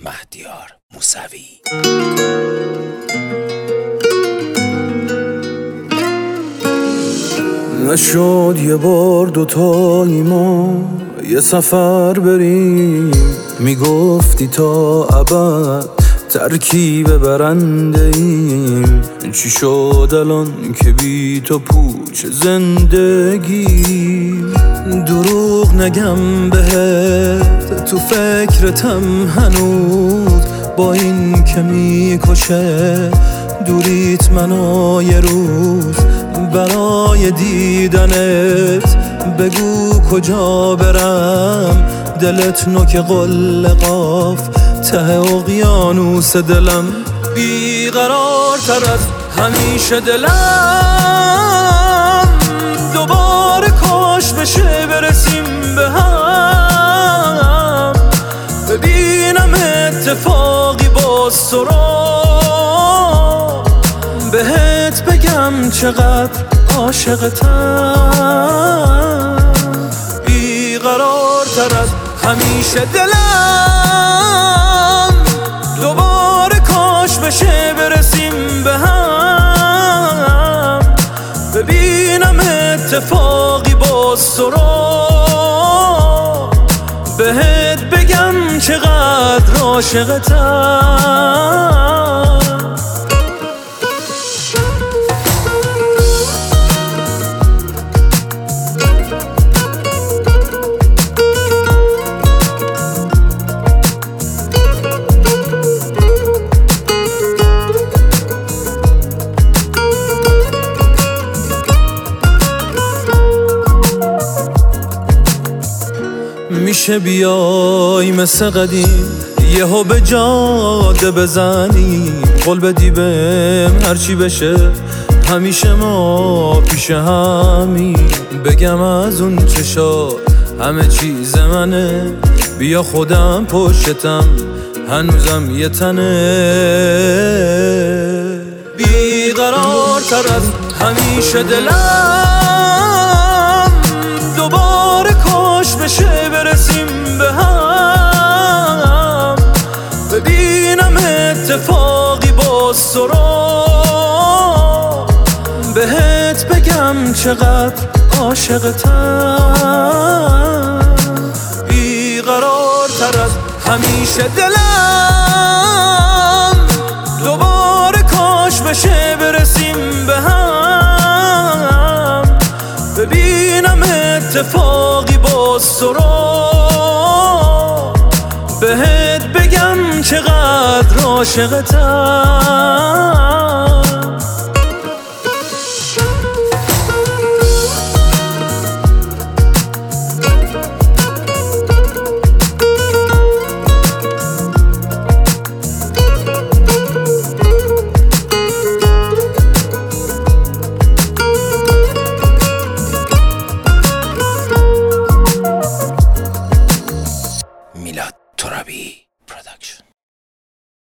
مهدیار موسوی. نشد یه بار دوتایی ما یه سفر بریم، میگفتی تا ابد ترکیب برنده ایم. چی شد الان که بی تو پوچ زندگی؟ دروغ نگم بهت، تو فکرتم هنوز، با این که میکشه دوریت منو یه روز. برای دیدنت بگو کجا برم، دلت نوک قل قاف ته اقیانوس دلم. بیقرارتر از همیشه دلم، دوباره کاش بشه برسیم به هم، ببینم اتفاقی باز تو را، بهت بگم چقدر عاشقتم. بیقرارتر از همیشه دلم، دوباره کاش بشه برسیم به هم، ببینم اتفاقی باز تو را، بهت بگم چقدر عاشقتم. میشه بیای مثل قدیم یهو به جاده بزنیم، قول بدی بهم هرچی بشه همیشه ما پیش همیم. بگم از اون چشا همه چیز منه، بیا خودم پشتم هنوزم یه تنه. بیقرارتر از همیشه دلم، دوباره کاش بشه برسیم به هم، ببینم اتفاقی باز تو را، بهت بگم چقدر عاشقتم. بیقرارتر از همیشه دلم، دوباره کاش بشه برسیم به هم، ببینم اتفاقی باز تو را، بهت بگم چقدر عاشقتم.